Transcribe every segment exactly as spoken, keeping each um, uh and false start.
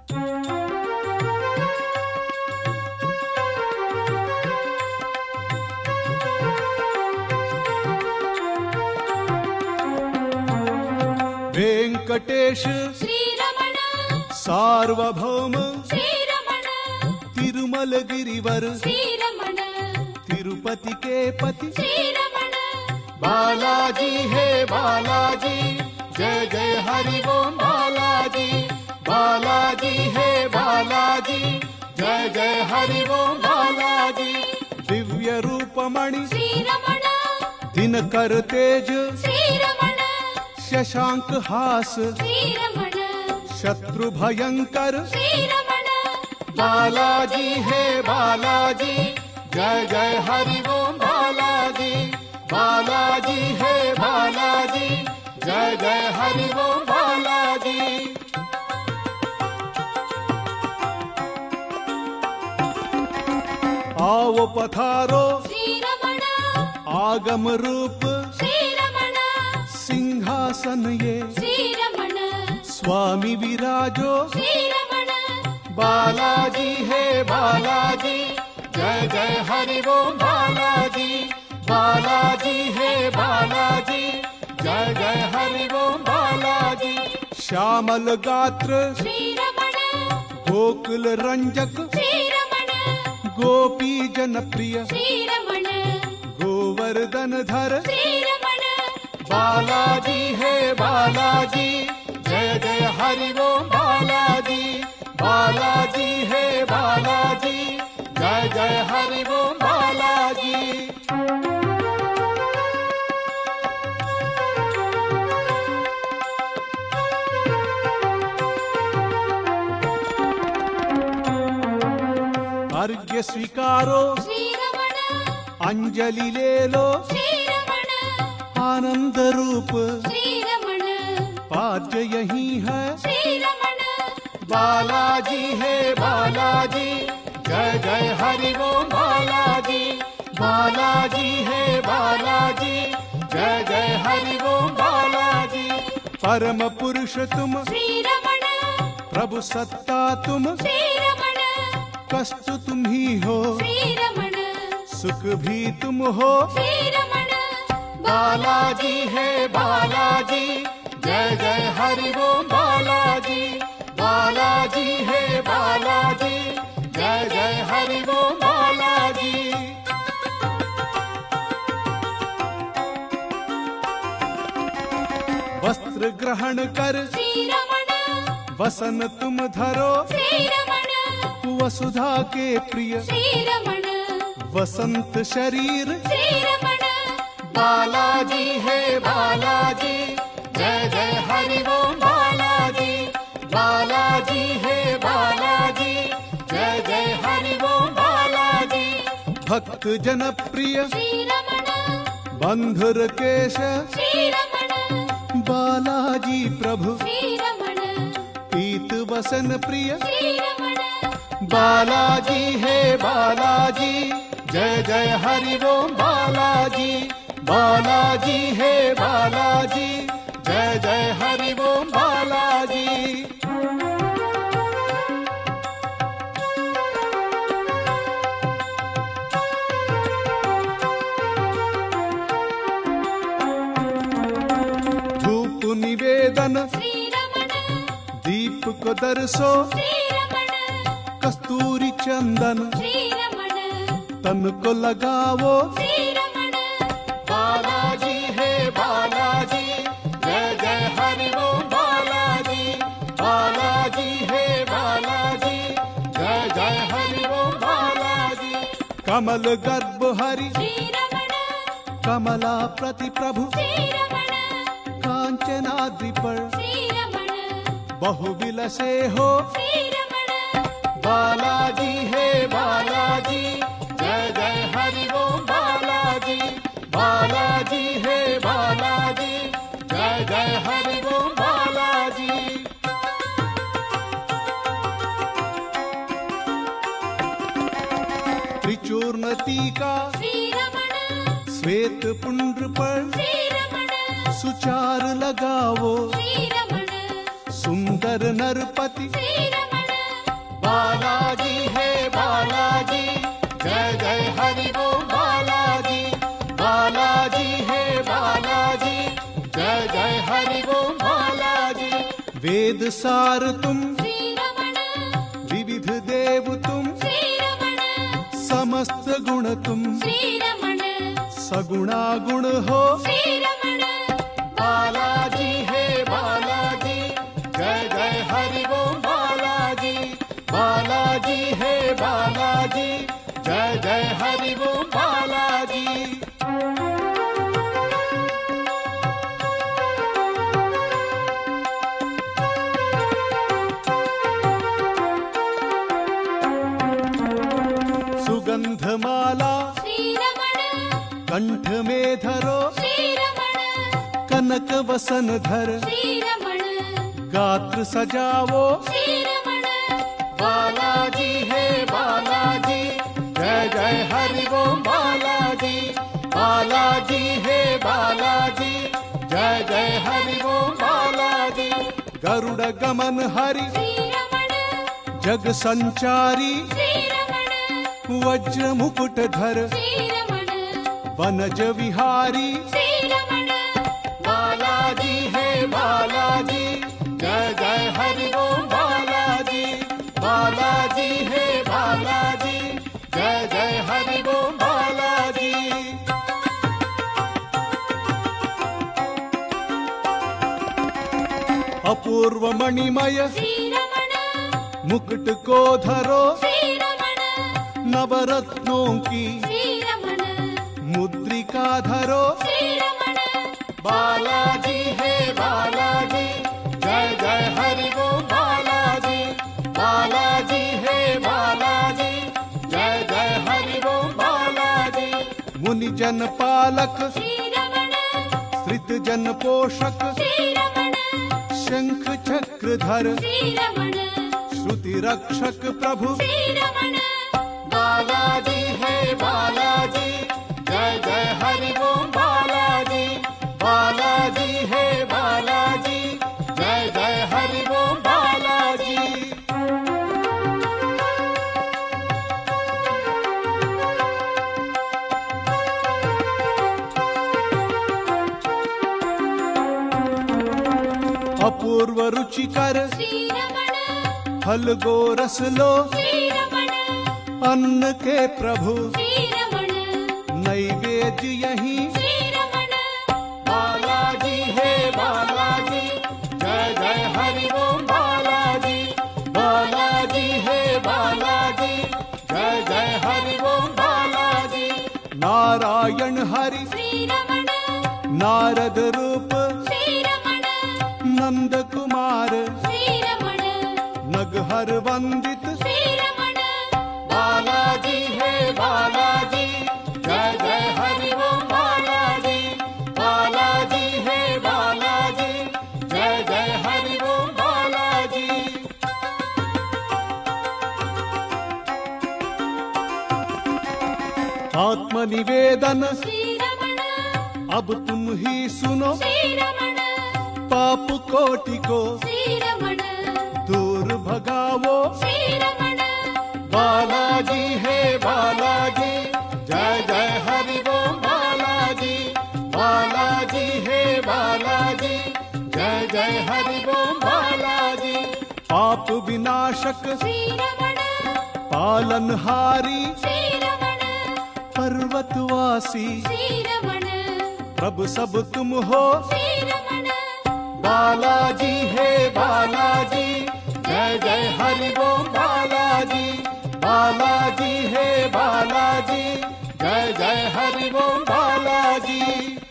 वेंकटेश श्रीरमण सार्वभौम श्रीरमण तिरुमल गिरिवर श्रीरमण तिरुपति के पति श्रीरमण बालाजी है बालाजी जय जय हरि ओम बालाजी बालाजी है बालाजी जय जय हरि ओम बालाजी दिव्य रूपमणि श्रीरमण दिनकर तेज श्रीरमण शशांक हास श्रीरमण शत्रु भयंकर श्रीरमण बालाजी है बालाजी जय जय हरि ओम बालाजी बालाजी है बालाजी जय जय हरि ओम बालाजी आओ पधारो श्रीरमण आगम रूप श्रीरमण सिंहासन ये श्रीरमण स्वामी विराजो श्रीरमण बालाजी है बालाजी जय जय हरि ओम बालाजी बालाजी है बालाजी जय जय हरि ओम बालाजी श्यामल गात्र श्रीरमण गोकुल रंजक श्रीरमण गोपी जनप्रिय श्रीरमण गोवर्धन धर श्रीरमण बालाजी है बालाजी जय जय हरि ओम बालाजी बालाजी है बालाजी जय जय हरि ओम बालाजी अर्घ्य स्वीकारो श्रीरमण अंजलि ले लो श्रीरमण आनंद रूप श्रीरमण पाद्य यही है श्रीरमण बालाजी है बालाजी जय जय हरि ओम बालाजी बालाजी है बालाजी जय जय हरि ओम बालाजी परम पुरुष तुम श्रीरमण प्रभु सत्ता तुम श्रीरमण कष्ट तुम ही हो श्रीरमण सुख भी तुम हो श्रीरमण बालाजी है बालाजी जय जय हरि ओम बालाजी बालाजी है बालाजी जय जय हरि ओम बालाजी वस्त्र ग्रहण कर श्रीरमण वसन तुम धरो श्रीरमण वसुधा के प्रिय श्रीरमण वसंत शरीर श्रीरमण बालाजी है बालाजी जय जय हरि ओम बालाजी बालाजी है बालाजी जय जय हरि ओम बालाजी भक्त जन प्रिय श्रीरमण बंधुर केश श्रीरमण बालाजी प्रभु श्रीरमण पीत वसन प्रिय श्रीरमण बालाजी है बालाजी जय जय हरि ओम बालाजी बालाजी है बालाजी जय जय हरि ओम बालाजी धूप निवेदन श्रीरमण दीप को दर्शो श्रीरमण कस्तूरी चंदन श्रीरमण तन को लगावो श्रीरमण बालाजी है बालाजी जय जय हरि ओम बालाजी बालाजी है बालाजी जय जय हरि ओम बालाजी कमल गर्भ हरि श्रीरमण कमला प्रति प्रभु श्रीरमण कांचनाद्रि पर श्रीरमण बहु विलसे हो श्रीरमण बालाजी है बालाजी जय जय हरि ओम बालाजी बालाजी है बालाजी जय जय हरि ओम बालाजी त्रिचूर्ण टीका श्रीरमण श्वेत पुंड्र पर श्रीरमण सुचार लगावो श्रीरमण सुंदर नरपति श्रीरमण बालाजी है बालाजी, जय जय हरि बोल बालाजी। बालाजी है बालाजी, जय जय हरि बोल बालाजी। वेद सार तुम, श्री रमण विविध देव तुम, श्री रमण समस्त गुण तुम, श्री रमण सगुणा गुण हो। श्री रमण बालाजी है बालाजी, जय जय हरि बोल बालाजी। बालाजी है बालाजी, जय जय हरि बोल बालाजी। सुगंध माला श्री रमण कंठ में धरो, श्री रमण कनक वसन धर, श्री रमण गात्र सजावो। श्री रमण बालाजी है बालाजी, जय जय हरि बोल बालाजी। बालाजी है बालाजी, जय जय हरि बोल बालाजी। गरुड़ गमन हरि, श्री रमण जग संचारी, श्री रमण वज्र मुकुट धर, श्री रमण वनज विहारी। श्री रमण बालाजी है बालाजी, जय जय हरि बोल बालाजी। बालाजी है बालाजी, जय जय हरि बोल बालाजी। अपूर्व मणिमय श्री रमण मुकुट को धरो, श्री रमण नवरत्नों की श्री रमण मुद्रिका धरो। श्री रमण बालाजी है बालाजी, जय जय हरि बोल बालाजी। बालाजी है बालाजी, जय जय हरि बोल बालाजी। मुनि जन पालक, श्री रमण श्रित जन पोषक, श्री रमण शंख चक्र धर, श्री रमण श्रुति रक्षक प्रभु। श्री रमण बालाजी है बालाजी, जय जय हरि बोल बालाजी। बालाजी है बालाजी, जय जय हरि बोल बालाजी। अपूर्व रुचिकर श्री रमण फल गो रस लो, श्री रमण अन्न के प्रभु श्री रमण नैवेद्य यही। श्री रमण बालाजी है बालाजी, जय जय हरि बोल बालाजी। बालाजी है बालाजी, जय जय हरि बोल बालाजी। नारायण हरि श्री रमण नारद रूप, श्री रमण नंद कुमार श्री रमण नगहर वंदित। श्री रमण बालाजी है बालाजी, जय जय हरि बोल बालाजी। बालाजी है बालाजी, जय जय हरि बोल बालाजी। आत्मनिवेदन श्री रमण अब तुम ही सुनो, श्री रमण पाप कोटि को श्री रमण दूर भगावो। श्री रमण बालाजी है बालाजी, जय जय हरि बोल बालाजी। बालाजी है बालाजी, जय जय हरि बोल बालाजी। पाप विनाशक श्री रमण पालनहारी, श्री रमण पर्वतवासी श्री रमण प्रभु सब तुम हो। श्री रमण बालाजी है बालाजी, जय जय हरि बोल बालाजी। बालाजी है बालाजी, जय जय हरि बोल बालाजी।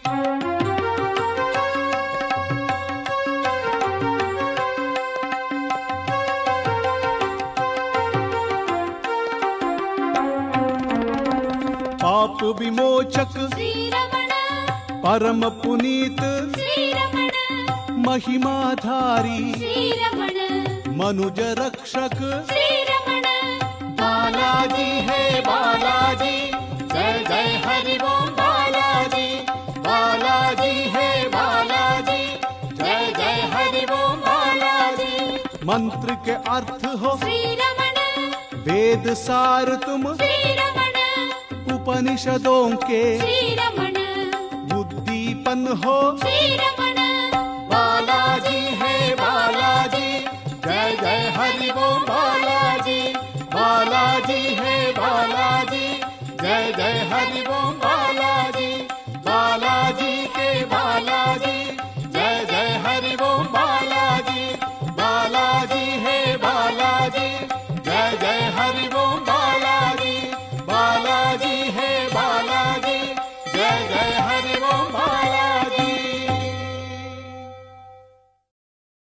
पाप विमोचक श्री रमण परम पुनीत, श्री रमण महिमाधारी श्री रमण मनुज रक्षक। श्री रमण बालाजी है बालाजी, जय जय हरि बोल बालाजी। बालाजी है बालाजी, जय जय हरि बोल बालाजी। मंत्र के अर्थ हो श्री रमण वेद सार तुम श्री रमण उपनिषदों के श्री रमण बुद्धिपन हो श्री रमण बालाजी है बालाजी जय जय हरि बोल बालाजी बालाजी है बालाजी जय जय हरि बोल